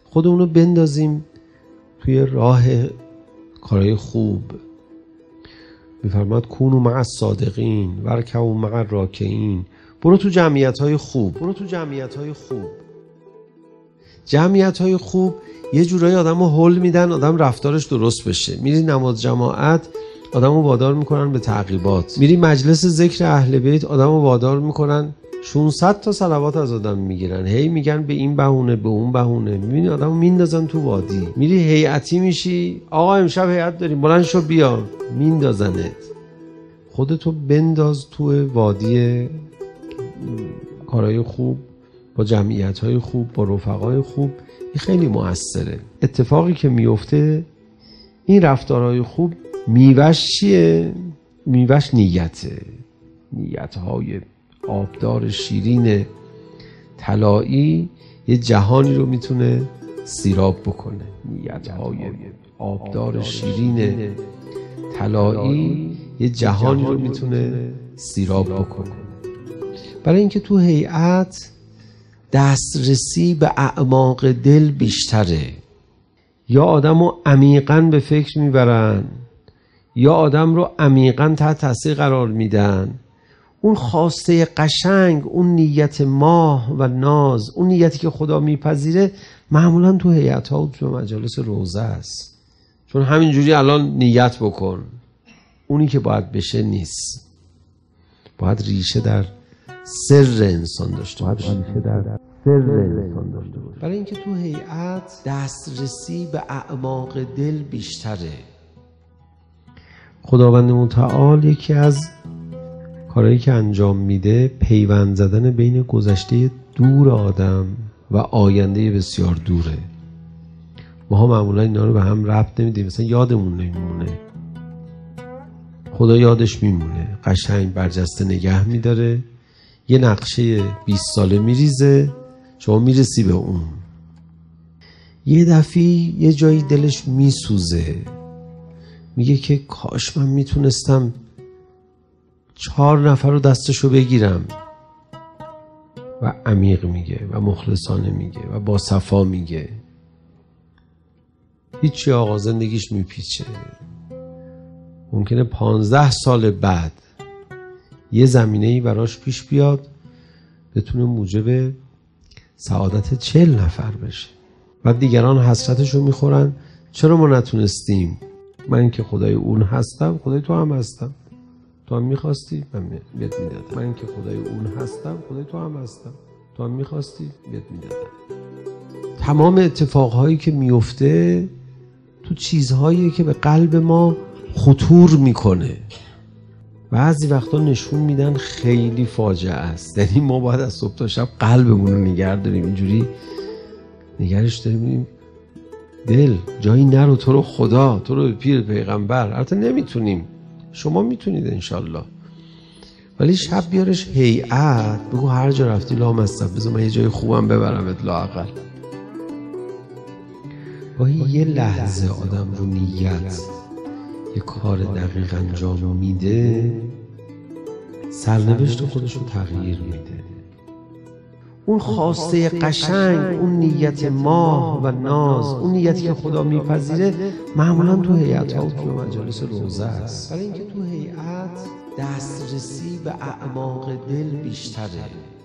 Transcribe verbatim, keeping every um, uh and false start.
خودمون رو بندازیم توی راه کارهای خوب. میفرماد کونوا مع الصادقین وارکعوا مع الراکعین. برو تو جمعیت‌های خوب، برو تو جمعیت‌های خوب. جمعیت‌های خوب یه جورایی آدمو هول میدن، آدم رفتارش درست بشه. میری نماز جماعت، آدمو وادار میکنن به تعقیبات. میری مجلس ذکر اهل بیت، آدمو وادار میکنن ششصد تا صلوات از آدم میگیرن، هی میگن به این بهونه به اون بهونه. میبینی آدمو میندازن تو وادی. میری هیئتی میشی، آقا امشب هیئت داریم بلند شو بیا، میندازنت. خودتو بنداز تو وادی کارهای خوب، با جمعیت‌های خوب، با رفقای خوب. این خیلی موثره. اتفاقی که میفته، این رفتارهای خوب میوهش چیه؟ میوهش نیته. نیت‌های آبدار شیرین طلایی یه جهانی رو میتونه سیراب بکنه. نیت‌های آبدار شیرین طلایی یه جهانی رو میتونه سیراب بکنه. برای اینکه تو هیئت دسترسی به اعماق دل بیشتره. یا آدم رو عمیقاً به فکر میبرن، یا آدم رو عمیقاً تحت تاثیر قرار میدن. اون خواسته قشنگ، اون نیت ماه و ناز، اون نیتی که خدا میپذیره، معمولاً تو هیئت‌ها و تو مجالس روضه است. چون همینجوری الان نیت بکن، اونی که باید بشه نیست. باید ریشه در سر انسان داشته باشه. ریشه در سر انسان داشته باشه. برای اینکه تو هیئت دسترسی به اعماق دل بیشتره. خداوند متعال یکی از کارهایی که انجام میده، پیوند زدن بین گذشته دور آدم و آینده بسیار دوره. ما ها معمولا اینا رو به هم ربط نمیدیم، مثلا یادمون نمیمونه. خدا یادش میمونه، قشنگ برجسته نگه میداره. یه نقشه بیست ساله میریزه، شما میرسی به اون. یه دفعه یه جایی دلش میسوزه، میگه که کاش من میتونستم چهار نفر رو دستشو بگیرم. و عمیق میگه و مخلصانه میگه و با صفا میگه. هیچی آقا، زندگیش میپیچه. ممکنه پانزده سال بعد یه زمینه‌ای براش پیش بیاد بتونه موجب سعادت چهل نفر بشه. بعد دیگران حسرتشو میخورن، چرا ما نتونستیم؟ من که خدای اون هستم، خدای تو هم هستم. تو هم میخواستی، من بهت میدادم. من که خدای اون هستم، خدای تو هم هستم. تو هم میخواستی، بهت میدادم. تمام اتفاقهایی که میفته تو چیزهایی که به قلب ما خطور میکنه. بعضی وقتا نشون میدن خیلی فاجعه است. یعنی ما باید از صبح تا شب قلبمون رو نگه داریم، اینجوری نگرش داریم. دل جایی نرو، تو رو خدا، تو رو پیر پیغمبر. البته نمیتونیم، شما میتونید انشالله. ولی شب بیارش هیئت، بگو هر جا رفتی لامصب، بذار من یه جای خوبم ببرمت لااقل. گاهی یه لحظه آدم رو نیت یه کار دقیق انجام میده، سرنوشت خودش رو تغییر میده. اون خواسته قشنگ، اون نیت ماه و ناز، اون نیتی که خدا میپذیره، معمولا تو هیئت‌ها و تو مجالس روضه است. برای اینکه تو هیئت دسترسی به اعماق دل بیشتره.